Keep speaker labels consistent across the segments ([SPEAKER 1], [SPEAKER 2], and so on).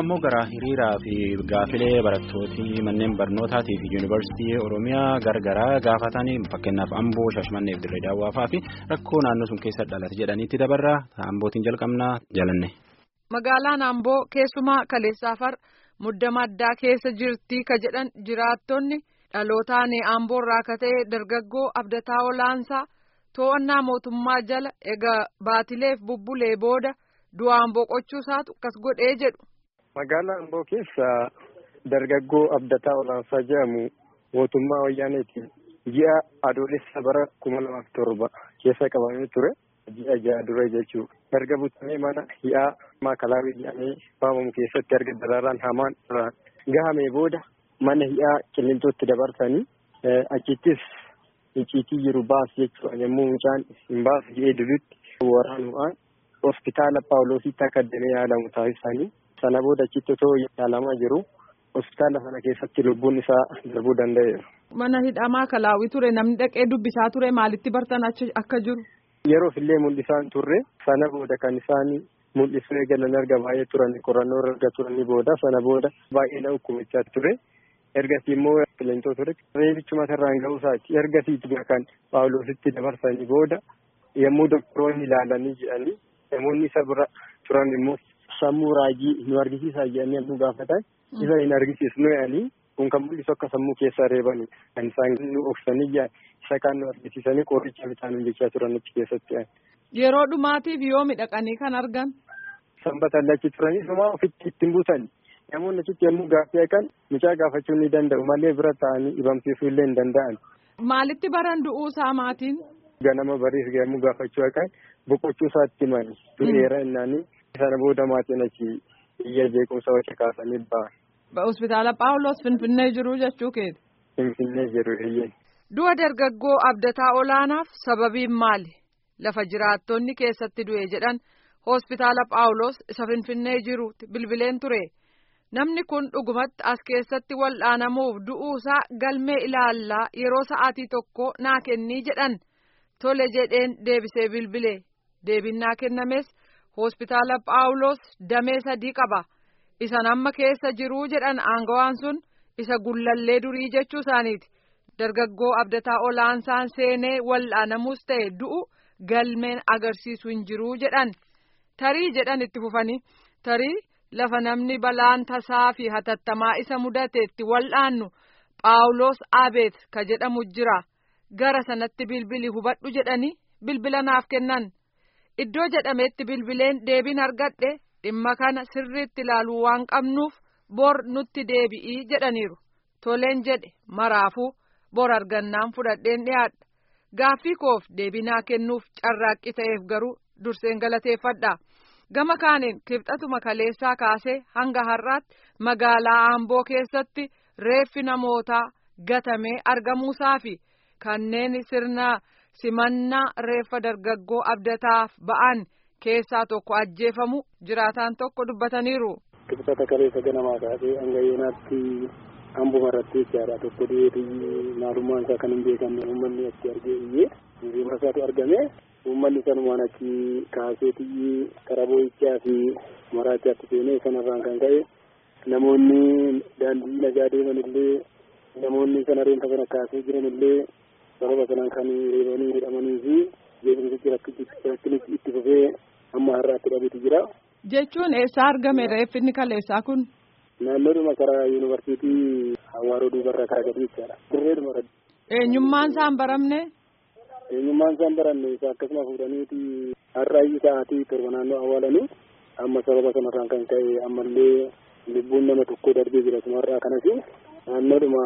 [SPEAKER 1] ammoo gara hiriiraa fi gaafilee barattootii manneen barnootaatii fi yuunivarsiitii Oromiyaa gargaraa gaafatanii fakkeenyaaf Amboo, Shaashmannee fi Dirree Daawwaa fi rakkoo naannoo sun keessa dhalate jedhaniitti dabarra. Ambootiin jalqabnaa jalanne.
[SPEAKER 2] Magaalaan Amboo keessumaa kaleessaafar muddama addaa keessa jirti ka jedhan jiraattonni dhalootaan Amboo irraa akka ta'e dargaggoo Abdataa Olaansaa to'annaa mootummaa jala egaa baatileef bubbulee booda du'aan boqochuu isaatu akkas godhee jedhu.
[SPEAKER 3] Magaalaa Amboo keessa dargaggoo Abdataa Olaansaa jedhamu mootummaa wayyaaneetiin ji'a adoolessa bara 2007 keessa qabamee ture. Ji'a ja'a dura jechuudha. Erga butamee mana hi'aa maakalaawii jedhamee waamamu keessatti erga dararaan hamaan irraan gahamee booda mana hi'aa Qilincootti dabarsanii achittis icciitii jiru baas jechuudha. Yommuu mucaan hin baasu jedhee dudutti waraanuudhaan hospitaala Paawuloositti akka addamee yaalamu taasisanii sana booda achitti otoo yaalamaa jiru hospitaala sana keessatti lubbuun isaa darbuu danda'eera.
[SPEAKER 2] Mana hidhaa maakalaawii ture namni dhaqee dubbisaa ture maalitti bartan akka jiru?
[SPEAKER 3] Yeroof illee mul'isaan turre sana booda kan isaan mul'isuu eegalan erga baay'ee turan qorannoo erga turanii booda sana booda baay'ee na hukumichaa ture. Ergasii immoo Qilincoo ture reebichuma irraan ga'uu isaati. Ergasii kan Paawuloositti dabarsanii booda yommuu doktoroonni ilaalanii jedhanii namoonni isa bira turan immoo sammuu raajii nu argisiisaa jedhanii yommuu gaafatan isa hin argisiisnu jedhanii kun kan mul'isu akka sammuu keessaa reebanii kan isaan nu oofsanii isa kan nu argisiisanii qoricha bitaanuun jechaa turan achi keessatti.
[SPEAKER 2] Yeroo dhumaatiif yoo midhaqanii kan argan?
[SPEAKER 3] Sanbata achi turanii sumaa ofitti ittiin buusan. Namoonni achitti yommuu gaaffii eegan mucaa gaafachuu ni danda'u malee bira ta'anii dhibamsiisuu illee hin danda'an.
[SPEAKER 2] Maalitti baran du'uu isaa maatiin?
[SPEAKER 3] Ganama bariis yommuu gaafachuu eegan boqochuu isaatti himani. Du'eera innaanii sana booda maatiin achi iyya jeequmsa wacce kaasanii ba'an.
[SPEAKER 2] Hospitaala Paawuloos Finfinnee jiru jechuu keeti?
[SPEAKER 3] Finfinnee jiru eeyyee.
[SPEAKER 2] Du'a dargaggoo Abdataa Olaanaaf sababiin maali? Lafa jiraattonni keessatti du'e jedhan hospitaala Paawuloos isa Finfinnee jirutti bilbileen ture. Namni kun dhugumatti as keessatti wal'aanamuuf du'uusaa galmee ilaallaa yeroo sa'aatii tokko naa kennii jedhan. Tole jedheen deebisee bilbilee. Deebiin naa kennames hospitaala Paawuloos damee 3 qaba. Isa amma keessa jiruu jedhan aangawaan sun isa gullallee durii jechuu isaaniiti. Dargaggoo Abdataa Olaansaan seenee wal'aanamus ta'e du'u galmeen agarsiisu hin jiruu jedhan. Tarii jedhan itti fufanii tarii lafa namni balaan tasaa fi hatattamaa isa mudateetti wal'aannu Paawuloos Abeet ka jedhamu jira. Gara sanatti bilbili hubadhu jedhanii bilbila naaf kennan. Iddoo jedhametti bilbileen deebiin argadhe dhimma kana sirriitti ilaaluu waan qabnuuf bor nutti deebi'ii jedhaniiru. Toleen jedhe maraafuu bor argannaan fudhadheen dhiyaadha. Gaaffii koof deebinaa kennuuf carraaqqii ta'eef garuu durseen galateeffadha. Gama kaaniin kibxatuma kaleessaa kaasee hanga har'aatti magaalaa Amboo keessatti reeffi namootaa gatamee argamuusaa fi kanneen sirna simannaa reeffa dargaggoo Abdataaf ba'an keessaa tokko ajjeefamu jiraataan tokko dubbataniiru.
[SPEAKER 4] Kibxata kaleessa ganamaa kaasee hanga yeenaatti Amboo irratti jechaadha tokko dhiyeetii maalummaan isaa kan hin beekamne uummanni achi argee iyyee hiriira isaatu argame. Uummanni sanumaan achi kaaseetii karaa boo'ichaa fi maraachaatti seenee sanarraan kan ka'e namoonni daandii nagaa deeman illee namoonni sana reeffa sana kaasee jiran illee sababa sanaan kan reebanii hidhamanii fi jeequmsichi rakkinichi itti fufee amma har'aatti dhabeeti jira.
[SPEAKER 2] Jechuun eessaa argame reeffinni kaleessaa kun?
[SPEAKER 4] Naannoodhuma karaa yuunivarsiitii Hawaaroo duubarraa karaa gadi jechaadha. Dirreedhuma irratti.
[SPEAKER 2] Eenyummaan isaan baramne?
[SPEAKER 4] Eenyummaan isaan baranne isa akkasuma fuudhaniiti har'aayyuu sa'aatii 7 naannoo awwaalanii amma sababa sanarraan kan ka'e ammallee lubbuun nama tokko darbee jira sumarraa kanas naannoodhuma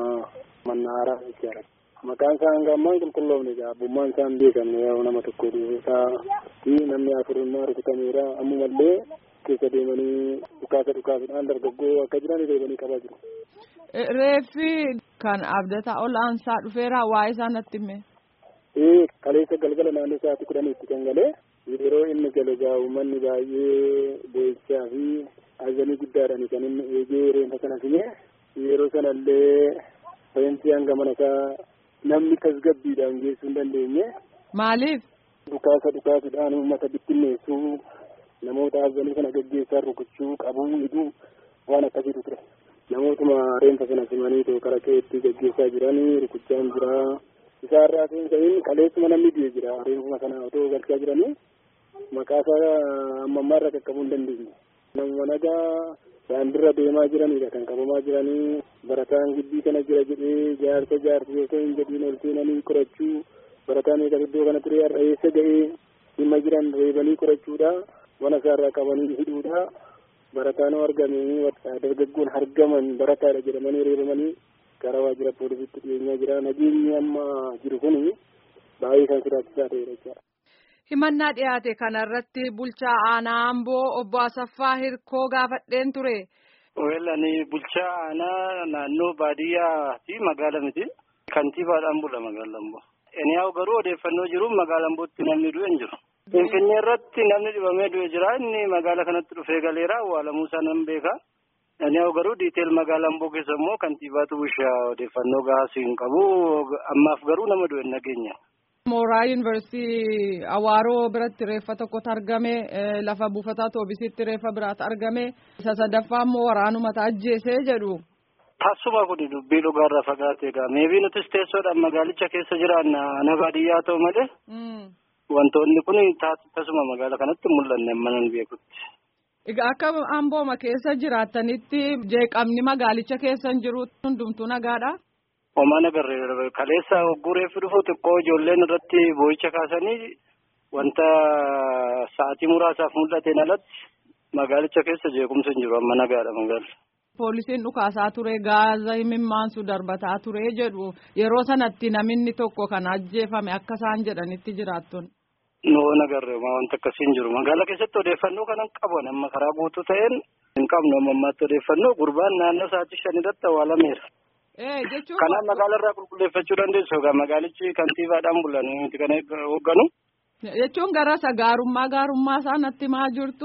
[SPEAKER 4] mannaaraa jechaadha. Maqaan isaa hanga ammaan qulqulloofne abbummaan isaa hin beekamne yoo nama tokko duubasaa fi namni afurummaa rukutameera ammumallee keessa deemanii dhukaasuudhaan dargaggoo akka jiran reebanii qabaa jiru.
[SPEAKER 2] Reeffi kan Abdataa Olaansaa dhufeera waa'ee isaa natti hime.
[SPEAKER 4] Kaleessa galgala naannoo sa'aatii 10 kan galee yeroo inni gale uummanni baay'ee boo'ichaa fi azanii guddaadhaan kan inni eegee reeffa sana fine yeroo sanallee fayyinti hanga mana isaa namni tasgabbiidhaan geessuu hin dandeenye.
[SPEAKER 2] Maaliif?
[SPEAKER 4] Dhukaasuudhaan uummata bittinneessuu namoota afganii kana gaggeessaa rukuchuu qabuu hidhuu waan akkasiitu ture. Namootuma reenfa sana simanii karaa keetti gaggeessaa jiranii rukuchaan jira. Isaarraa ta'in qaleessuma namni du'e jira. Reenfuma sana otoo galchaa jiranii maqaasaa ammammaarra qaqqabuu hin dandeenye. Nama nagaa daandiirra deemaa jiranidha kan qabamaa jiranii. Barataan gidbii kana jira jedhee jaartii osoo hin jedhiin ol seenanii qorachuu. Barataan eegas iddoo kana ture har'a eessa ga'ee dhimma jiran reebanii qorachuudha. Mana isaarraa qabanii hidhuudha. Barataan argamee dargaggoon argaman barataadha jedhamanii reebamanii gara waajjira poolisiitti dhiyeenyaa jira. Nageenyi amma jiru kun baay'ee kan sodaachisaa ta'edha jechuudha.
[SPEAKER 2] Himannaa dhiyaate kanarratti bulchaa aanaa Amboo obbo Asaffaa Hirkoo gaafadheen ture.
[SPEAKER 5] Ani bulchaa aanaa naannoo baadiyyaa fi magaala miti. Kantiibaadhaan bula magaala Amboo. Inni haa garuu odeeffannoo jiru magaala Ambootti namni du'e hin jiru. Finfinnee irratti namni dhibamee du'e jira. Inni magaala kanatti dhufee galeera. Awwaalamuu isaa nan beeka. Inni haa garuu diiteel magaala Amboo keessa immoo kantiibaatu bulchaa odeeffannoo gahaa hin qabu. Ammaaf garuu nama du'e hin nageenya.
[SPEAKER 2] Mooraa yuunivarsiitii Awaaroo biratti reeffa tokkotu argame. Lafa buufataa Toobisiitti reeffa biraatu argame. Isa sadaffaa immoo waraanumata ajjeesee jedhu.
[SPEAKER 5] Taasuma kun dubbii dhugaarraa fagaatee gaa. Meebii nutis teessoodhaan magaalicha keessa jiraanna ana baadiyyaa ta'u malee. Wantoonni kun taasuma magaala kanatti mul'anne manan beekutti.
[SPEAKER 2] Egaa akka Ambooma keessa jiraattanitti jeeqamni magaalicha keessa hin jiru hundumtuu nagaadha.
[SPEAKER 5] Homaa nagarree kaleessa hogguu reeffi dhufu xiqqoo ijoolleen irratti boo'icha kaasanii wanta sa'aatii muraasaaf mul'ateen alatti magaalicha keessa jeequmsa hin jiru amma nagaadha magaalli.
[SPEAKER 2] Poolisiin dhukaasaa ture gaaza imimmaansu darbataa ture jedhu yeroo sanatti namni tokko kan ajjeefame akka isaan jedhanitti jiraattonni.
[SPEAKER 5] Noo nagarree wanta akkasii hin jiru magaala keessatti odeeffannoo kanan qaban amma karaa guutuu ta'een hin qabnu ammaatti odeeffannoo gurbaan naannoo sa'aatii 5 irratti awwaalameera. Kanaaf magaalarraa qulqulleeffachuu dandeessu egaa magaalichi kantiibaadhaan bulanii miti kan hoogganu.
[SPEAKER 2] Jechuun garasa gaarummaa isaa natti maa jirtu.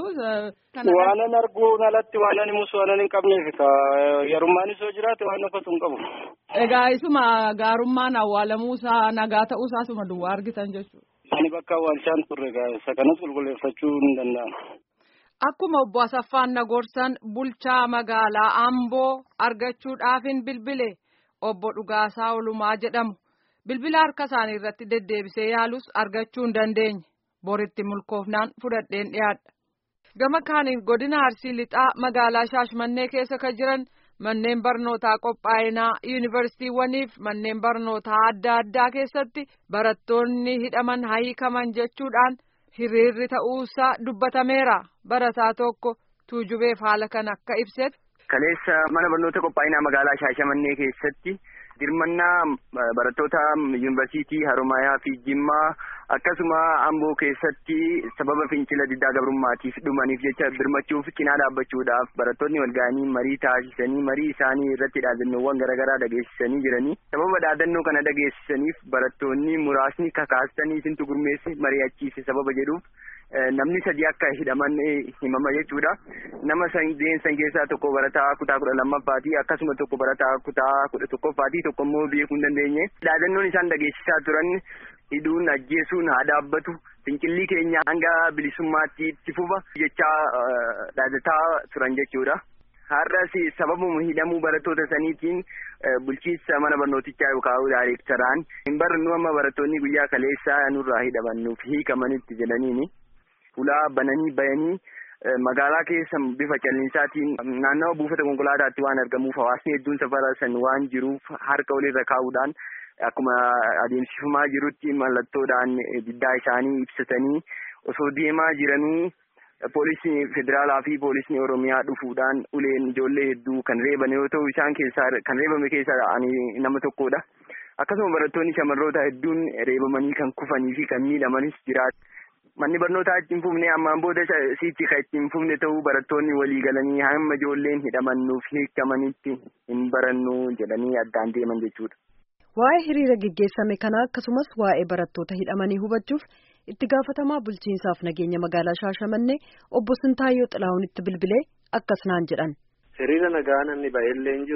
[SPEAKER 5] Waanan arguun alatti waanan himus waanan hin qabneef yarummaanis yoo jiraate waan uffatu hin qabu.
[SPEAKER 2] Egaa isuma gaarummaan awwaalamuusaa nagaa ta'uusaa isuma duwwaa argitan jechuudha.
[SPEAKER 5] Ani bakka awwaalchaan turre egaa isa kanas qulqulleeffachuu hin danda'amu.
[SPEAKER 2] Akkuma obbo Asaffaan Nagorsan bulchaa magaalaa Amboo argachuudhaafin bilbile obbo Dhugaasaa Olumaa jedhamu. Bilbila harka isaanii irratti deddeebisee yaalus argachuu hin dandeenye. Boritti mulkoofnaan fudhadheen dhiyaadha. Gama kaaniin godina Arsii Lixaa magaalaa Shaashmannee keessa kan jiran manneen barnootaa qophaa'inaa yuunivarsiitiiwwaniif manneen barnootaa adda addaa keessatti barattoonni hidhaman hiikaman jechuudhaan hiriirri ta'uusaa dubbatameera. Barataa tokko tuujubeef haala kan akka ibsetti.
[SPEAKER 6] Kaleessa mana barnoota qophaa'inaa magaalaa Shaashamannee keessatti dirmannaa barattoota yuunivarsiitii Haromayaa fi Jimmaa akkasuma Amboo keessatti sababa fincila diddaa gabrummaatiif dhumaniif jecha birmachuuf cinaa dhaabbachuudhaaf barattoonni walga'anii marii taasisanii marii isaanii irratti dhaadannoowwan garaagaraa dhageessisanii jiranii sababa dhaadannoo kana dhageessisaniif barattoonni muraasni kakaasanii isintu gurmeessi mari'achiise sababa jedhuuf namni 3 akka hidhaman himama jechuudha. Nama san keessaa tokko barataa kutaa 12ffaati akkasuma tokko barataa kutaa 11ffaati tokko immoo beekuu hin dandeenye. Dhaadannoon isaan dhageessisaa turan hidhuun ajjeesuun haa dhaabbatu fincilli keenya hanga bilisummaatti itti fufa jechaa dhaadataa turan jechuudha. Har'as sababuma hidhamuu barattoota saniitiin bulchiinsa mana barnootichaa yookaan daayirektaraan hin barannu amma barattoonni guyyaa kaleessaa nurraa hidhamannuuf hiikamanitti jedhaniini. Ulaa bananii bayanii magaalaa keessa bifa callinsaatiin naannawa buufata konkolaataatti waan argamuuf hawaasni hedduun safara san waan jiruuf harka walirra kaa'uudhaan akkuma adeemsifamaa jirutti mallattoodhaan diddaa isaanii ibsatanii osoo deemaa jiranuu poolisni federaalaa fi poolisni Oromiyaa dhufuudhaan uleen ijoollee hedduu kan reeban yoo ta'u isaan keessaa kan reebame keessaa nama tokkodha. Akkasuma barattoonni shamarroota hedduun reebamanii kan kufanii fi kan miidhamanis jiraatu. Manni barnootaa itti hin fufne ammaan booda siitti kan itti hin fufne ta'uu barattoonni walii galanii hamma ijoolleen hidhamannuuf hiikamanitti hin barannu jedhanii addaan deeman jechuudha.
[SPEAKER 7] Waa'ee hiriira gaggeessame kanaa akkasumas waa'ee barattoota hidhamanii hubachuuf itti gaafatamaa bulchiinsaaf nageenya magaalaa Shaashamannee obbo Sintaayyoo Xilaahunitti bilbilee akkas naan jedhan.
[SPEAKER 8] Hiriira nagaa namni baay'ellee hin jiru.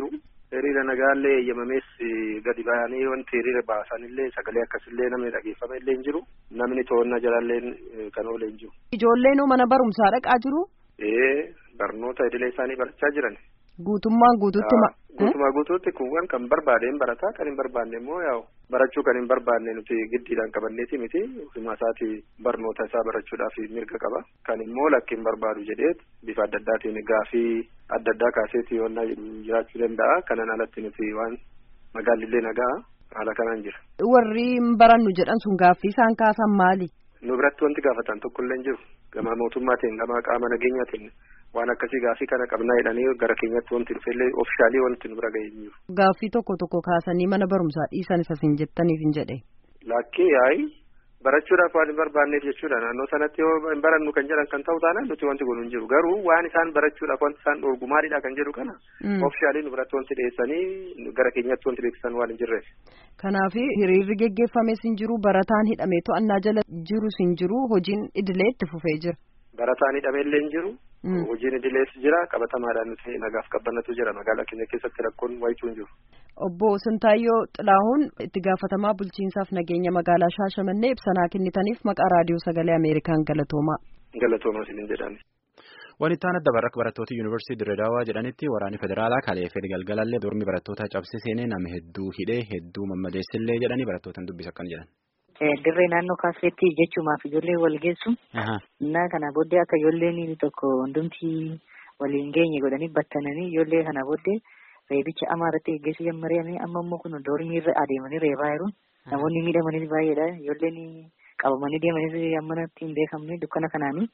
[SPEAKER 8] hiriira nagaallee eeyyamamees gadi ba'anii wanti hiriira baasanillee sagalee akkasillee namni dhageeffame illee hin jiru. Namni to'annaa jalallee kan oolee hin jiru.
[SPEAKER 7] Ijoolleen mana barumsaa dhaqaa jiru?
[SPEAKER 8] Barnoota idilee isaanii barachaa jiran.
[SPEAKER 7] Guutummaan guutuutti
[SPEAKER 8] Guutumaa guutuutti kun kan barbaadeen barataa kan hin barbaanne immoo yaa'u barachuu kan hin barbaanne nuti giddiidhaan qabanneeti miti ofuma isaati barnoota isaa barachuudhaaf mirga qaba. Kan immoo lakki hin barbaadu jedhee bifa adda addaatiin gaafii adda addaa kaaseeti yoonna jiraachuu danda'a. Kanan alatti nuti waan magaalillee nagaa haala kanaan jira.
[SPEAKER 7] Warri hin barannu jedhan sun gaaffii isaan kaasan maali?
[SPEAKER 8] Nu biratti wanti gaafatan tokko illee hin jiru. Gama mootummaatiin gama qaama nageenyaatiin waan akkasii gaafii kana qabnaa jedhanii gara keenyatti wanti dhufellee oofishaalii wanti nu bira ga'ee jiru.
[SPEAKER 7] Gaaffii tokko kaasanii mana barumsaa dhiisan isas hin jettaniif hin jedhe.
[SPEAKER 8] Lakkii yaa'i barachuudhaaf waan hin barbaanneef jechuudha. Naannoo sanatti yoo hin barannu kan jedhan kan ta'u taanaan nuti wanti kun hin jiru. Garuu waan isaan barachuudhaaf wanti isaan dhoorgu maalidha kan jedhu kana oofishaalii nu biratti wanti dhiyeessanii gara keenyatti wanti beeksisan waan hin jirreef.
[SPEAKER 7] Kanaaf hiriirri geggeeffames hin jiru barataan hidhamee to'annaa jala jirus hin jiru hojiin idilee itti fufee jira.
[SPEAKER 8] Barataan hidhameellee hin jiru. Hojiin idilees jira qabatamaadhaan nuti nagaaf qabbannatu jira magaalaa keenya keessatti rakkoon wayituu hin jiru.
[SPEAKER 7] Obbo Sintaayyoo Xilaahuun itti gaafatamaa bulchiinsaaf nageenya magaalaa Shaashamannee ibsanaa kennitaniif maqaa raadiyoo sagalee Ameerikaan galatoomaa.
[SPEAKER 8] Galatoomaa isiniin jedhani.
[SPEAKER 1] Wanti itti adda barattoota yuunivarsiitii Dirreedawaa jedhanitti waraanni federaalaa kaleessee galgalallee dormi barattoota cabsee seenee nama hedduu hidhee hedduu mammadeessillee jedhanii barattootaan dubbisa akkana jedhan.
[SPEAKER 9] Dirree naannoo kaasseetti jechuumaaf ijoollee wal geessu. Innaa kana booddee akka ijoolleen tokko hundumti waliin geenye godhanii battananii ijoollee kana booddee reebicha amaarratti geggeessuu jalqabanii amma immoo kun doormii irra adeemanii reebaa jiru. Namoonni miidhamanis baay'eedha. Ijoolleen qabamanii deemanis ammanatti hin beekamne dukkana kanaanii.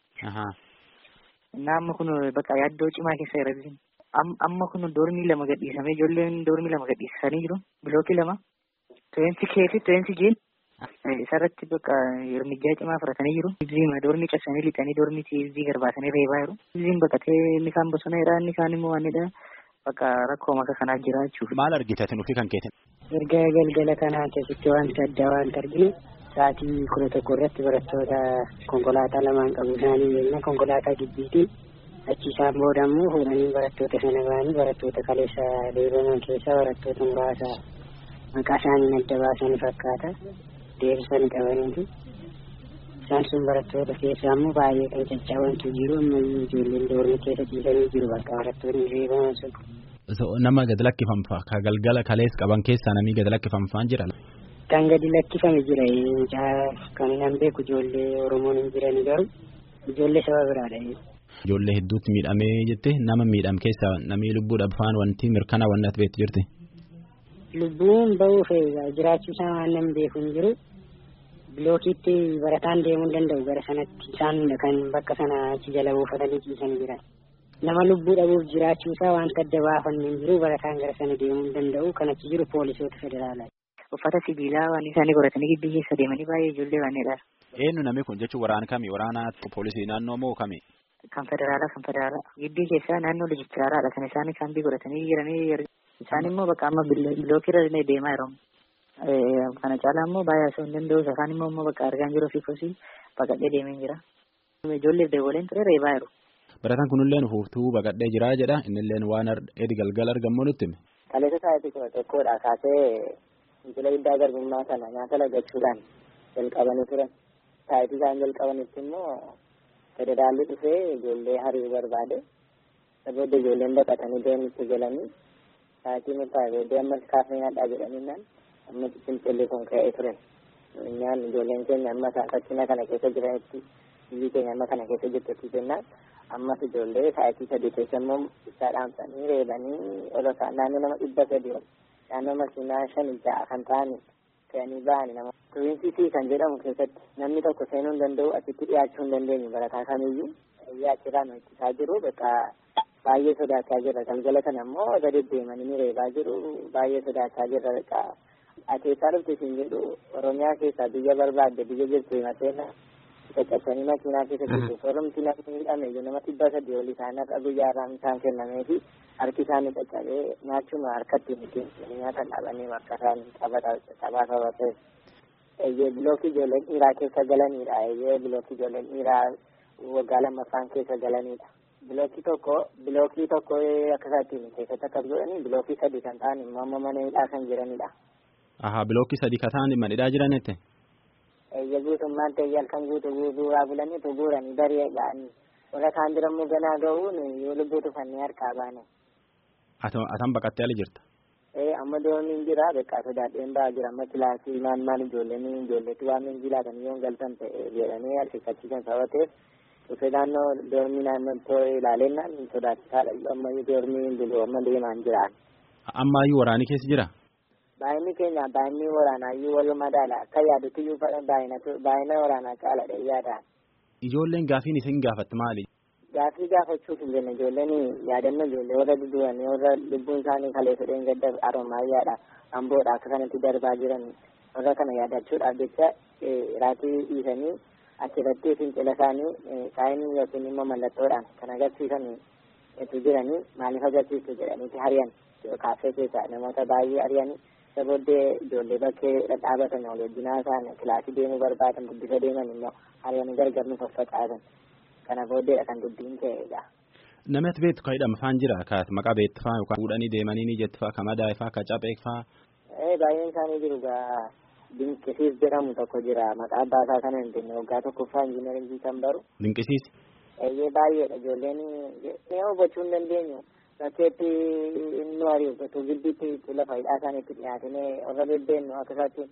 [SPEAKER 9] Innaa amma kun bakka yaaddoo cimaa keessa jira. Amma kun doormii lama gadhiisamee ijoolleen doormii lama gadhiisanii jiru. Bilookii lama. 20K fi 20G. Isarratti bakka hirmijjaa cimaa fudhatanii jiru. Ibziima doormii cabsanii lixanii doormiitii ibzii garbaasanii reebaa jiru. Ibziin baqatee inni kaan bosona jedha inni kaan immoo waanidha. Bakka rakkoo maka kanaa jira jechuudha.
[SPEAKER 1] Maal argitati nufi kan keetin?
[SPEAKER 10] Erga galgala kanaa keessatti wanta addaa waanta arginu sa'aatii 11 irratti barattoota konkolaataa lamaan qabu isaanii jenna konkolaataa giddiitiin achi isaan booda immoo fuudhanii barattoota sana ba'anii barattoota kaleessa deebi'aman keessaa barattoota muraasa maqaa isaanii adda baasanii fakkaata. Deebisanii qabaniiti. Isaan sun barattoota keessaa immoo baay'ee kan caccabantu jiru ammayyuu ijoolleen doormii keessa ciisanii jiru bakka barattoonni reebaman sun.
[SPEAKER 1] Nama gad lakkifamfaa ka galgala kalees qaban keessaa namni gad lakkifamfaan jira.
[SPEAKER 10] Kan gadi lakkifame jira kan hin beeku ijoollee Oromoon hin jiran garuu ijoollee saba biraadha.
[SPEAKER 1] Ijoollee hedduutti miidhamee jette nama miidhame keessaa namni lubbuudhaaf faan wanti mirkana wanni ati beektu jirti.
[SPEAKER 10] Lubbuun bahuuf jiraachuu isaa waan namni beeku hin jiru. Bilookiitti barataan deemuu danda'u gara sanatti isaan kan bakka sana achi jala buufatanii ciisan jiran. Nama lubbuu dhabuuf jiraachuu isaa wanta adda baafanne hin jiru barataan gara sana deemuu danda'u kan achi jiru poolisoota federaalaa.
[SPEAKER 9] Uffata sibiilaa waan isaanii godhatanii giddu keessa deemanii baay'ee ijoollee waanidha.
[SPEAKER 1] Eenyu namni kun jechuun waraana kami? Waraana poolisii naannoo moo kami?
[SPEAKER 9] Kan federaalaa. Gidduu keessaa naannoo reejistiraaraadha kan isaan kaambii godhatanii jiranii. Isaan immoo bakka amma bilookirra deemaa jiru. Kana caalaa immoo baay'ee osoo hin danda'u isaan immoo bakka argaan jiru fi kosii baqadhee deemee jira. Ijoolleef deebileen ture reebaa jiru.
[SPEAKER 1] Barataan kunillee nuuftuu baqadhee jira jedha innillee waan edi galgala argamu nutti hime.
[SPEAKER 11] Kaleessa sa'aatii 11 kaasee fincila guddaa garbummaa kana nyaata lagachuudhaan jalqabanii turan. Sa'aatii isaan jalqabanitti immoo federaalli dhufee ijoollee hariiruu barbaade. Booddee ijoolleen baqatanii deemnitti galanii sa'aatii murtaa'e booddee ammas kaafee nyaadhaa jedhaniinaan amma fincilli kun ka'ee ture. Nyaan ijoolleen keenya amma fakkina kana keessa jiranitti biyyi keenya amma kana keessa jirtutti jennaan ammas ijoollee sa'aatii 3 keessa immoo isaa dhaamsanii reebanii ol isaan naannoo nama 300 naannoo makiinaa 5-6 kan ta'anii fe'anii ba'anii nama. Tuwiinsiitii kan jedhamu keessatti namni tokko seenuu hin danda'u achitti dhiyaachuu hin dandeenyu barataa kamiyyuu dhiyaachiraan hojjetaa jiru bakka baay'ee sodaachaa jirra galgala kana immoo gadi deemanii ni reebaa jiru baay'ee sodaachaa jirra bakka ateessaa dhufte isin jedhu Oromiyaa keessaa biyya barbaadde biyya jirtu himateena caccabsanii makiinaa keessa jirtu soromti namni hidhame iyyuu nama 300 ol isaan akka guyyaarraan isaan kennamee fi harki isaanii caccabee nyaachuma harkatti miti nyaata dhaabanii akka isaan taphaa qabatee bilookii ijoolleen dhiiraa keessa galanidha bilookii ijoolleen dhiiraa waggaa 2ffaan keessa galanidha. bilookii tokko akka isaatiin keessatti akka godhanii bilookii 3 kan ta'an immoo mana hidhaa kan jiranidha.
[SPEAKER 1] Bilookii 3 kan ta'an mana hidhaa jiranitti.
[SPEAKER 11] Guutummaan ta'ee halkan guuraa bulanii guuranii barii ga'anii warra kaan jirammoo ganaa ga'uun yoo lubbuu tufannee harkaa baane.
[SPEAKER 1] Atan baqattee ala jirta?
[SPEAKER 11] Amma dooniin jira beekaa sodaadheen ba'aa jira amma kilaasii maal ijoolleetti waan hin jilaatan yoo galtan ta'e jedhanii harkifachiisan sabateef dhufee naannoo doormii naannoo ilaalennaan sodaachisaadha amma doormii bulu amma deemaan jiraan.
[SPEAKER 1] Ammaayyuu waraanii keessa jira?
[SPEAKER 11] Baay'inni waraanaayyuu wal madaala akka yaadutti iyyuu baay'ina waraanaa caaladha yaadaan.
[SPEAKER 1] Ijoolleen gaafiin isin gaafatte maali?
[SPEAKER 11] Gaafii gaafachuuf hin jenne ijoolleen yaadannoo ijoollee warra dudu'an warra lubbuun isaanii kaleessadheen gadda Aromaayyaadha Amboodha akka kanatti darbaa jiran warra kana yaadachuudhaaf jecha raatii dhiisanii achirratti fincila isaanii saayinii yookiin immoo mallattoodhaan kan agarsiisan itti jiranii maaliif agarsiistu jedhaniiti hariyan kaaffee keessa namoota baay'ee hariyan isa booddee ijoollee bakkee dhadhaabatan wajjinaa isaan kilaasii deemuu barbaadan guddisa deeman immoo hariyan gargar nu faffacaasan. Kana booddeedha kan dubbiin ta'edha.
[SPEAKER 1] Namni ati beektu kan hidhama faan jira kaas maqaa beektu faa yookaan fuudhanii deemanii ni jettu faa kan madaa'e faa kan caphee faa.
[SPEAKER 11] Baay'een isaanii jiru gaa Dinqisiis jedhamu tokko jira maqaa abbaa isaa kana hin beekne waggaa tokkoffaa injiinaringii kan baru.
[SPEAKER 1] Dinqisiis.
[SPEAKER 11] Baay'eedha ijoolleen ni hubachuu hin dandeenyu bakkeetti nu ariifatu gidduutti lafa hidhaa isaaniitti dhiyaatanii warra bebbeennu akka isaatti.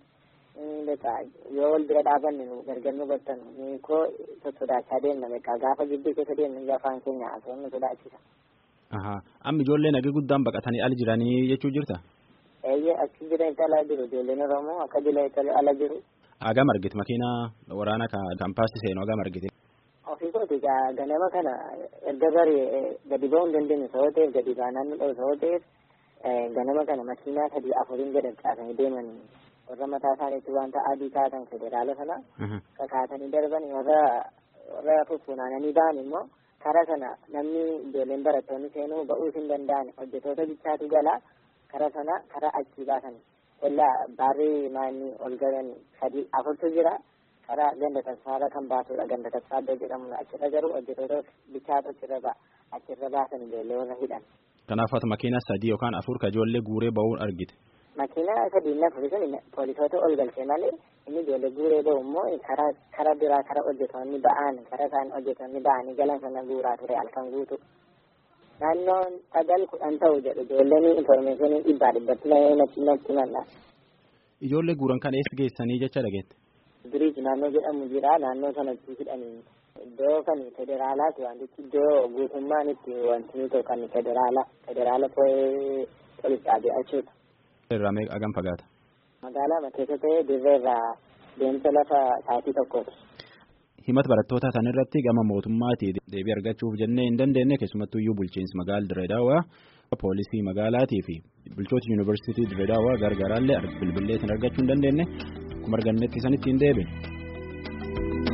[SPEAKER 11] Yoo wal bira dhaabanne gargar nu battan koo sodaachaa deemna beekaa gaafa gidduu keessa deemnu afaan keenya haasawwan nu sodaachisa.
[SPEAKER 1] Amma ijoolleen hagi guddaan baqatanii ala jiranii jechuu jirta?
[SPEAKER 11] Achi jiran ala jiru ijoolleen Oromoo akka jiran ala jiru.
[SPEAKER 1] Hagam argite makiinaa waraana kaampaasii seenu hagam argite?
[SPEAKER 11] Ofii kooti ganama kana erga barii gadi ba'uu hin dandeenye sababa ta'eef gadi baanaan nu dhabu sababa ta'eef ganama kana makiinaa 3-4 jedhan kaasanii deemanii. Warra mataa isaaniitti wanta adii kaatan federaala sana kakaatanii darbanii warra fuffunaananii ba'an immoo karaa sana namni ijoolleen barattoonni seenuu ba'uu hin danda'an hojjetoota bichaatu galaa karaa sana karaa achii baasan illaa baarrii maanni ol galan 3-4 jira karaa ganda tasfaarra kan baasudha ganda tasfaarra jedhamu achirra garuu hojjetoota bichaatu achirra baasan ijoollee warra hidhan.
[SPEAKER 1] Kanaaf ati makiinaa 3 yookaan 4 ka ijoollee guuree ba'uun argite.
[SPEAKER 11] Makiinaa 3 poolisoota ol galchee malee inni ijoollee guuree ba'u immoo karaa biraa karaa hojjetoonni ba'an karaa isaan hojjetoonni ba'anii galan sana guuraa ture halkan guutu. Naannoon 9-10 ta'u jedhu ijoolleen infoormeeshinii 100 natti malla.
[SPEAKER 1] Ijoollee guuran kan eessa geessanii jecha dhageette?
[SPEAKER 11] Biriij naannoo jedhamu jira naannoo sanatti hidhanii iddoo kan federaalaati wantichi iddoo guutummaan itti wanti nuti kan federaala poolisaati jechuudha.
[SPEAKER 1] Irraa meeqa hagam fagaata?
[SPEAKER 11] Magaalaa keessa ta'ee dirree irraa deemsa lafa sa'aatii tokkooti.
[SPEAKER 1] Himata barattoota san irratti gama mootummaatii deebii argachuuf jennee hin dandeenye keessumattuu iyyuu bulchiinsi magaalaa Dirree Daawwaa poolisii magaalaatii fi bulchoota yuunivarsiitii Dirree Daawwaa gargaaraallee bilbileetiin argachuu hin dandeenye kuma argannetti sanitti hin deebine.